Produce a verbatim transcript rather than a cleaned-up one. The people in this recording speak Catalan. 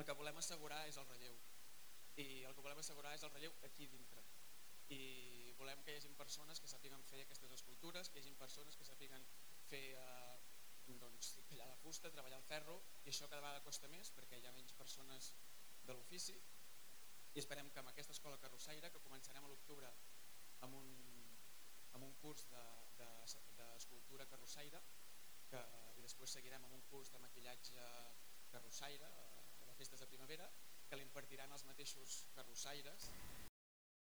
que volem assegurar és el relleu, i el que volem assegurar és el relleu aquí dintre, i volem que hi hagi persones que sàpiguen fer aquestes escultures, que hi hagi persones que sàpiguen fer eh, doncs, tallar la fusta, treballar el ferro, i això cada vegada costa més perquè hi ha menys persones de l'ofici, i esperem que amb aquesta escola carrossaire, que començarem a l'octubre amb un, amb un curs d'escultura de, de, carrossaire, que, i després seguirem amb un curs de maquillatge carrossaire a les festes de primavera, que l'impartiran els mateixos carrossaires